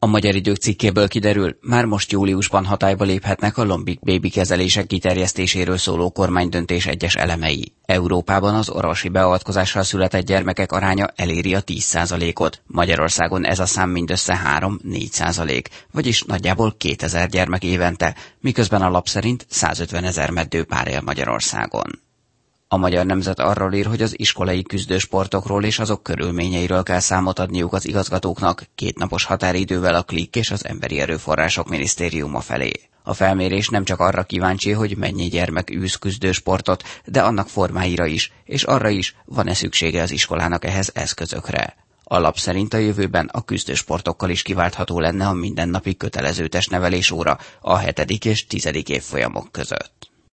A Magyar Idők cikkéből kiderül, már most júliusban hatályba léphetnek a lombik bébi kezelések kiterjesztéséről szóló kormánydöntés egyes elemei. Európában az orvosi beavatkozással született gyermekek aránya eléri a 10%-ot. Magyarországon ez a szám mindössze 3-4%, vagyis nagyjából 2000 gyermek évente, miközben a lap szerint 150 000 meddőpár él Magyarországon. A Magyar Nemzet arról ír, hogy az iskolai küzdősportokról és azok körülményeiről kell számot adniuk az igazgatóknak 2 napos határidővel a KLIK és az Emberi Erőforrások Minisztériuma felé. A felmérés nem csak arra kíváncsi, hogy mennyi gyermek űz küzdősportot, de annak formáira is, és arra is, van-e szüksége az iskolának ehhez eszközökre. A lap szerint a jövőben a küzdősportokkal is kiváltható lenne a mindennapi kötelező testnevelés óra a 7. és 10. évfolyamok között.